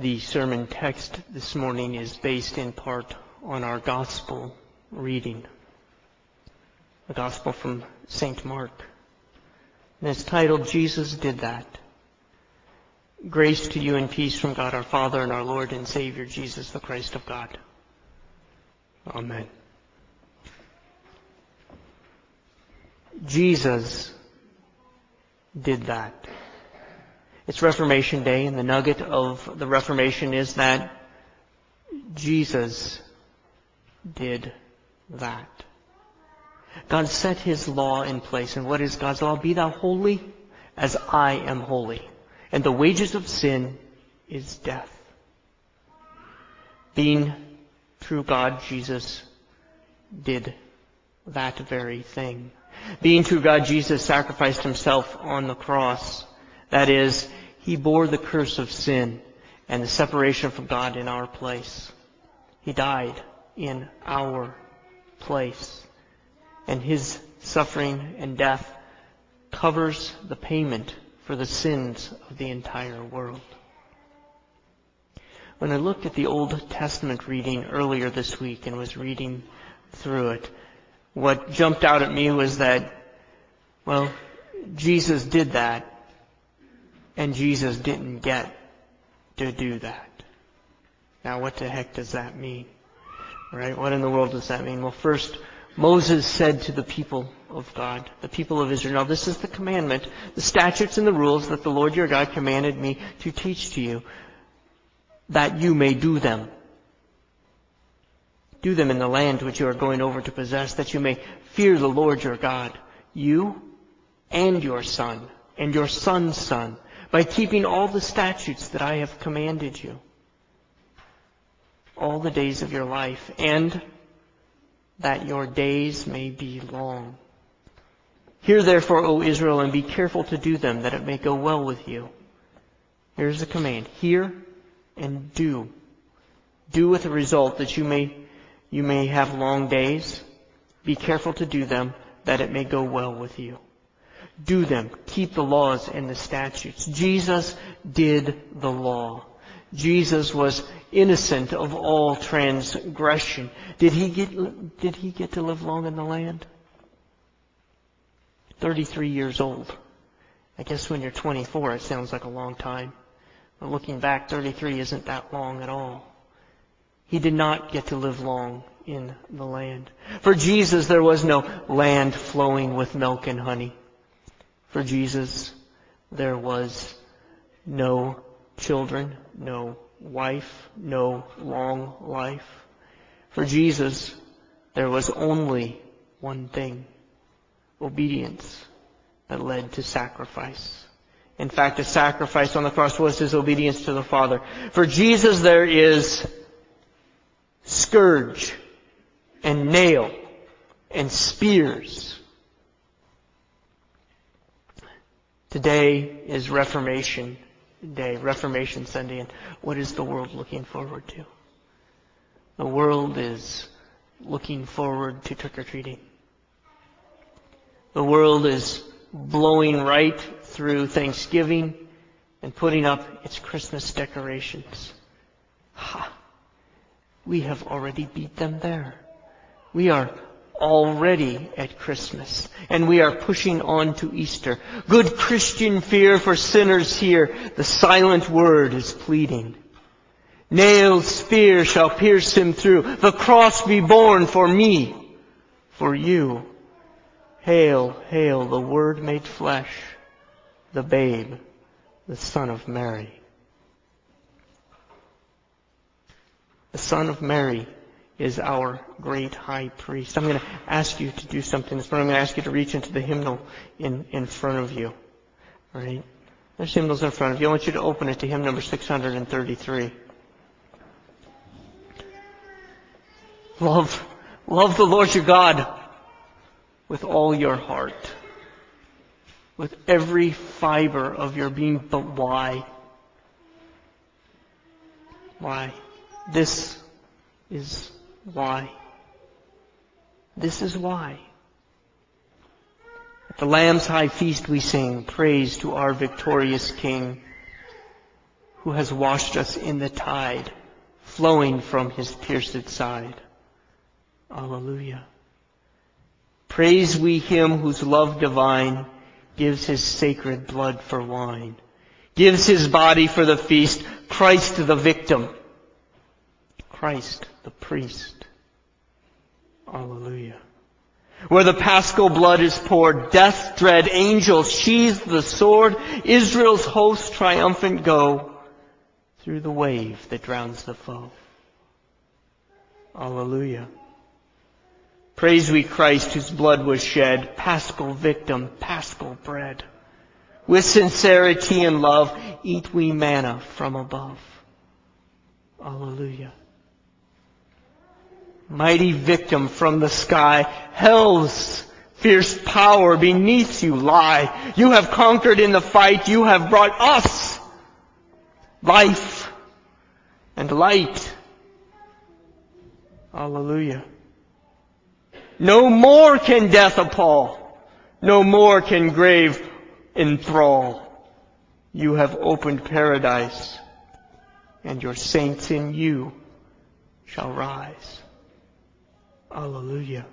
The sermon text this morning is based in part on our gospel reading, the gospel from St. Mark. And it's titled, Jesus Did That. Grace to you and peace from God our Father and our Lord and Savior Jesus the Christ of God. Amen. Jesus did that. It's Reformation Day, and the nugget of the Reformation is that Jesus did that. God set His law in place. And what is God's law? Be thou holy as I am holy. And the wages of sin is death. Being true God, Jesus did that very thing. Being true God, Jesus sacrificed Himself on the cross. That is, He bore the curse of sin and the separation from God in our place. He died in our place. And His suffering and death covers the payment for the sins of the entire world. When I looked at the Old Testament reading earlier this week and was reading through it, what jumped out at me was that, well, Jesus did that, and Jesus didn't get to do that. Now, what the heck does that mean? Right? What in the world does that mean? Well, first, Moses said to the people of God, the people of Israel, now this is the commandment, the statutes and the rules that the Lord your God commanded me to teach to you, that you may do them. Do them in the land which you are going over to possess, that you may fear the Lord your God, you and your son, and your son's son, by keeping all the statutes that I have commanded you, all the days of your life, and that your days may be long. Hear therefore, O Israel, and be careful to do them, that it may go well with you. Here's the command. Hear and do. Do with the result that you may have long days. Be careful to do them, that it may go well with you. Do them. Keep the laws and the statutes. Jesus did the law. Jesus was innocent of all transgression. Did he get to live long in the land? 33 years old. I guess when you're 24, it sounds like a long time. But looking back, 33 isn't that long at all. He did not get to live long in the land. For Jesus, there was no land flowing with milk and honey. For Jesus, there was no children, no wife, no long life. For Jesus, there was only one thing: obedience that led to sacrifice. In fact, the sacrifice on the cross was His obedience to the Father. For Jesus, there is scourge and nail and spears. Today is Reformation Day, Reformation Sunday, and what is the world looking forward to? The world is looking forward to trick-or-treating. The world is blowing right through Thanksgiving and putting up its Christmas decorations. Ha! We have already beat them there. We are already at Christmas, and we are pushing on to Easter. Good Christian fear for sinners here, the silent word is pleading. Nailed spear shall pierce him through, the cross be borne for me, for you. Hail, hail, the Word made flesh, the babe, the Son of Mary. The Son of Mary is our great high priest. I'm going to ask you to do something this morning. I'm going to ask you to reach into the hymnal in front of you. All right? There's hymnals in front of you. I want you to open it to hymn number 633. Love the Lord your God with all your heart, with every fiber of your being. But why? Why? This is why. This is why. At the Lamb's high feast we sing praise to our victorious King. who has washed us in the tide flowing from his pierced side. Alleluia. Praise we him whose love divine gives his sacred blood for wine, gives his body for the feast, Christ the victim, Christ the priest. Alleluia. Where the paschal blood is poured, death's dread angels sheathe the sword, Israel's hosts triumphant go through the wave that drowns the foe. Alleluia. Praise we Christ whose blood was shed, paschal victim, paschal bread. With sincerity and love eat we manna from above. Alleluia. Mighty victim from the sky, hell's fierce power beneath you lie. You have conquered in the fight, you have brought us life and light. Alleluia. No more can death appall, no more can grave enthrall. You have opened paradise, and your saints in you shall rise. Alleluia.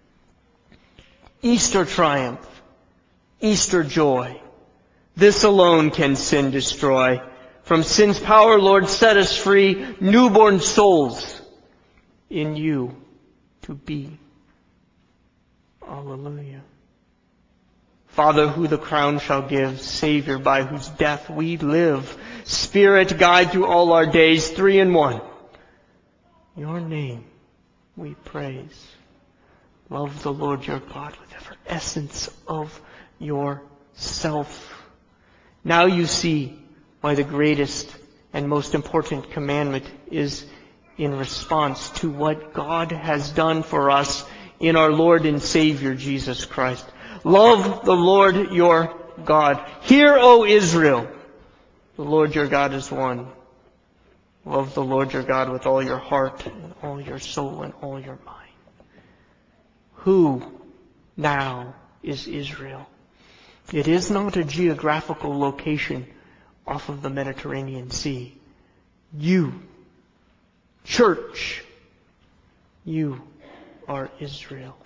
Easter triumph, Easter joy. This alone can sin destroy. From sin's power, Lord, set us free, newborn souls in you to be. Alleluia. Father, who the crown shall give, Savior, by whose death we live, Spirit, guide through all our days, three in one. Your name we praise. Love the Lord your God with every essence of yourself. Now you see why the greatest and most important commandment is in response to what God has done for us in our Lord and Savior Jesus Christ. Love the Lord your God. Hear, O Israel, the Lord your God is one. Love the Lord your God with all your heart and all your soul and all your mind. Who now is Israel? It is not a geographical location off of the Mediterranean Sea. You, church, you are Israel.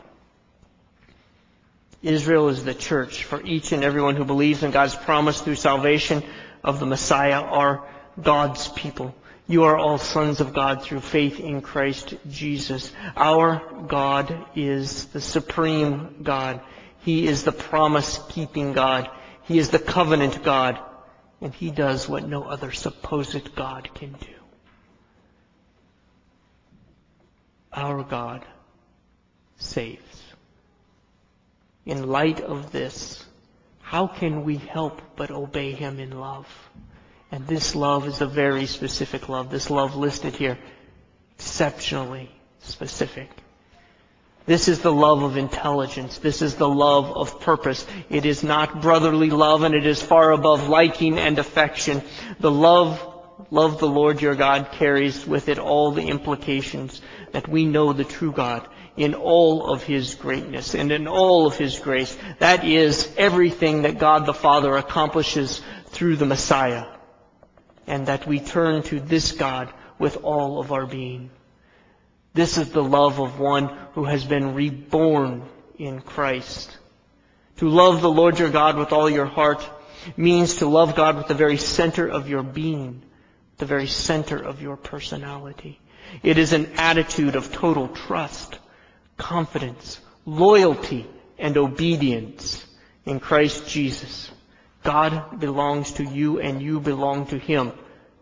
Israel is the church for each and everyone who believes in God's promise through salvation of the Messiah are God's people. You are all sons of God through faith in Christ Jesus. Our God is the supreme God. He is the promise-keeping God. He is the covenant God. And He does what no other supposed God can do. Our God saves. In light of this, how can we help but obey Him in love? And this love is a very specific love. This love listed here, exceptionally specific. This is the love of intelligence. This is the love of purpose. It is not brotherly love, and it is far above liking and affection. The love the Lord your God carries with it all the implications that we know the true God in all of His greatness and in all of His grace. That is everything that God the Father accomplishes through the Messiah. And that we turn to this God with all of our being. This is the love of one who has been reborn in Christ. To love the Lord your God with all your heart means to love God with the very center of your being, the very center of your personality. It is an attitude of total trust, confidence, loyalty, and obedience in Christ Jesus. God belongs to you and you belong to Him.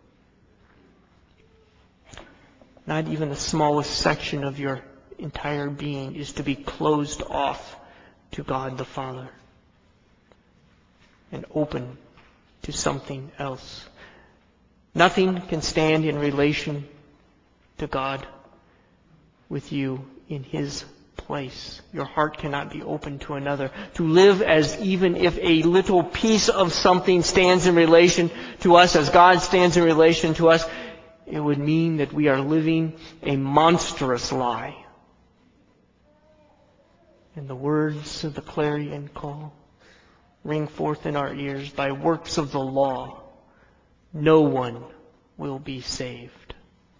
Not even the smallest section of your entire being is to be closed off to God the Father and open to something else. Nothing can stand in relation to God with you in His place. Your heart cannot be open to another. To live as even if a little piece of something stands in relation to us, as God stands in relation to us, it would mean that we are living a monstrous lie. And the words of the clarion call ring forth in our ears, by works of the law, no one will be saved.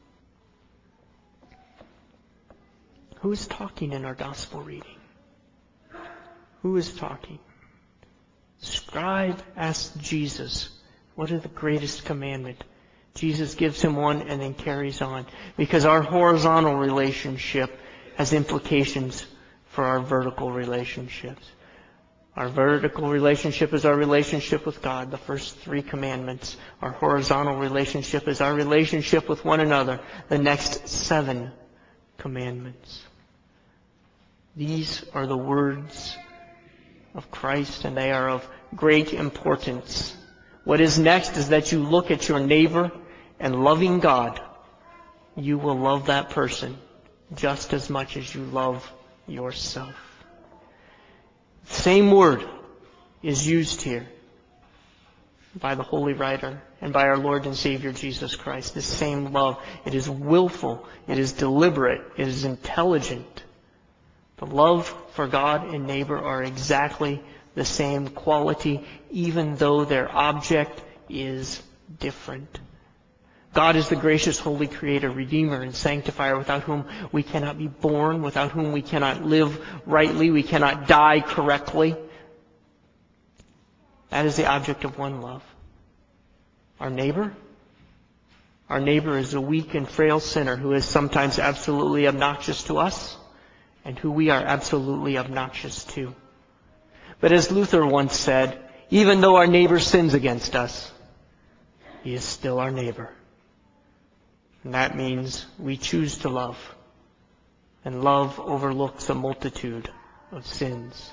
Who is talking in our gospel reading? Who is talking? The scribe asked Jesus, what is the greatest commandment? Jesus gives him one and then carries on. Because our horizontal relationship has implications for our vertical relationships. Our vertical relationship is our relationship with God, the first 3 commandments. Our horizontal relationship is our relationship with one another, the next 7 commandments. These are the words of Christ, and they are of great importance. What is next is that you look at your neighbor, and loving God, you will love that person just as much as you love yourself. The same word is used here by the holy writer and by our Lord and Savior Jesus Christ. This same love. It is willful. It is deliberate. It is intelligent. The love for God and neighbor are exactly the same quality, even though their object is different. God is the gracious, holy Creator, Redeemer, and Sanctifier, without whom we cannot be born, without whom we cannot live rightly, we cannot die correctly. That is the object of one love. Our neighbor? Our neighbor is a weak and frail sinner who is sometimes absolutely obnoxious to us, and who we are absolutely obnoxious to. But as Luther once said, even though our neighbor sins against us, he is still our neighbor. And that means we choose to love. And love overlooks a multitude of sins.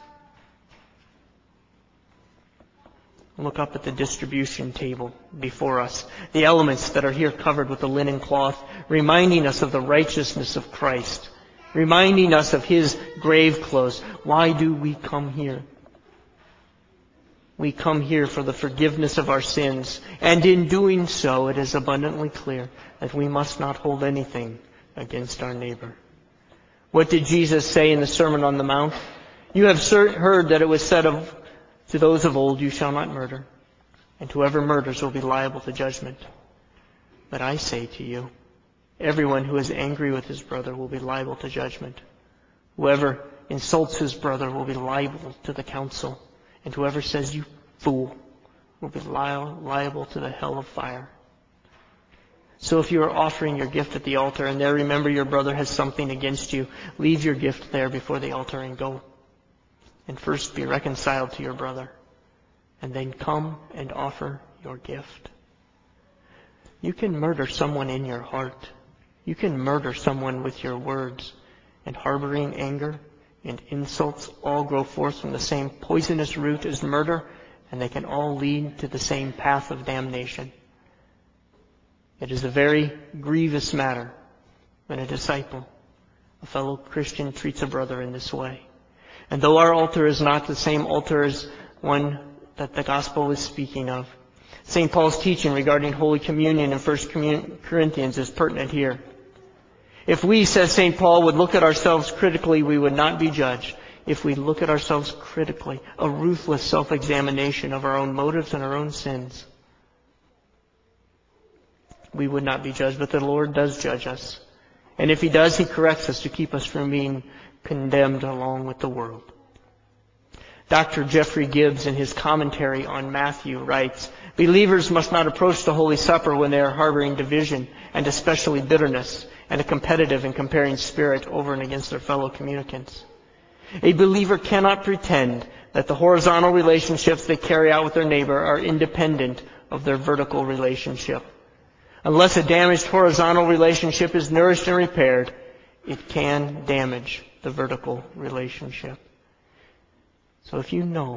Look up at the distribution table before us. The elements that are here covered with the linen cloth, reminding us of the righteousness of Christ. Reminding us of His grave clothes. Why do we come here? We come here for the forgiveness of our sins. And in doing so, it is abundantly clear that we must not hold anything against our neighbor. What did Jesus say in the Sermon on the Mount? You have heard that it was said to those of old, you shall not murder, and whoever murders will be liable to judgment. But I say to you, everyone who is angry with his brother will be liable to judgment. Whoever insults his brother will be liable to the council. And whoever says, you fool, will be liable to the hell of fire. So if you are offering your gift at the altar and there remember your brother has something against you, leave your gift there before the altar and go. And first be reconciled to your brother, and then come and offer your gift. You can murder someone in your heart. You can murder someone with your words. And harboring anger and insults all grow forth from the same poisonous root as murder, and they can all lead to the same path of damnation. It is a very grievous matter when a disciple, a fellow Christian, treats a brother in this way. And though our altar is not the same altar as one that the gospel is speaking of, St. Paul's teaching regarding Holy Communion in 1 Corinthians is pertinent here. If we, says St. Paul, would look at ourselves critically, we would not be judged. If we look at ourselves critically, a ruthless self-examination of our own motives and our own sins, we would not be judged. But the Lord does judge us. And if He does, He corrects us to keep us from being condemned along with the world. Dr. Jeffrey Gibbs, in his commentary on Matthew, writes, believers must not approach the Holy Supper when they are harboring division, and especially bitterness, and a competitive and comparing spirit over and against their fellow communicants. A believer cannot pretend that the horizontal relationships they carry out with their neighbor are independent of their vertical relationship. Unless a damaged horizontal relationship is nourished and repaired, it can damage the vertical relationship. So if you know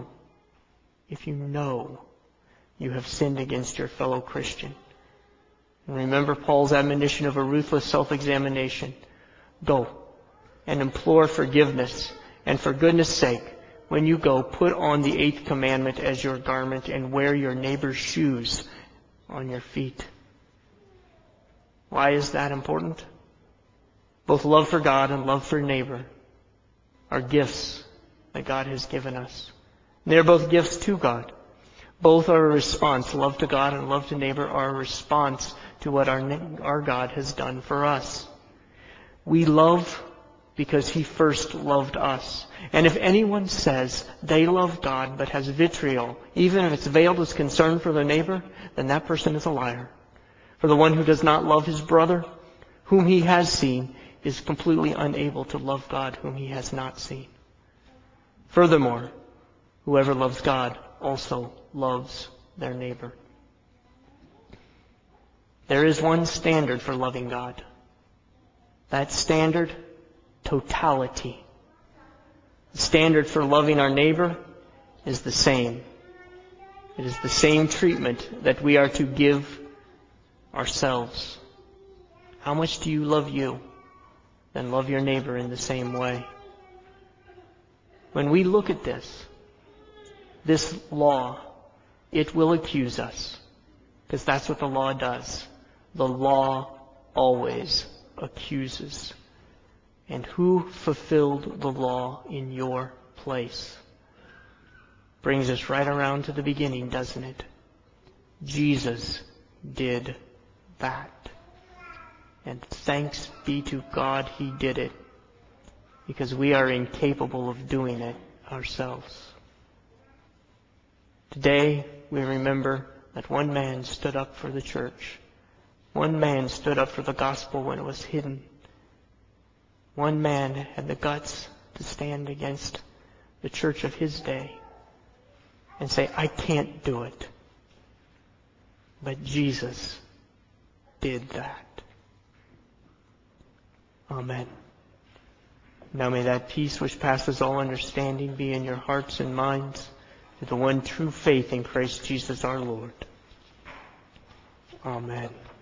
you have sinned against your fellow Christian, and remember Paul's admonition of a ruthless self-examination, go and implore forgiveness, and for goodness sake, when you go, put on the 8th commandment as your garment and wear your neighbor's shoes on your feet. Why is that important? Both love for God and love for neighbor are gifts that God has given us. They're both gifts to God. Both are a response. Love to God and love to neighbor are a response to what our God has done for us. We love because He first loved us. And if anyone says they love God but has vitriol, even if it's veiled as concern for their neighbor, then that person is a liar. For the one who does not love his brother, whom he has seen, is completely unable to love God whom he has not seen. Furthermore, whoever loves God also loves their neighbor. There is one standard for loving God. That standard, totality. The standard for loving our neighbor is the same. It is the same treatment that we are to give ourselves. How much do you love you? Then love your neighbor in the same way. When we look at this law, it will accuse us. Because that's what the law does. The law always accuses. And who fulfilled the law in your place? Brings us right around to the beginning, doesn't it? Jesus did that. And thanks be to God He did it. Because we are incapable of doing it ourselves. Today we remember that one man stood up for the church. One man stood up for the gospel when it was hidden. One man had the guts to stand against the church of his day and say, I can't do it. But Jesus did that. Amen. Now may that peace which passes all understanding be in your hearts and minds to the one true faith in Christ Jesus our Lord. Amen.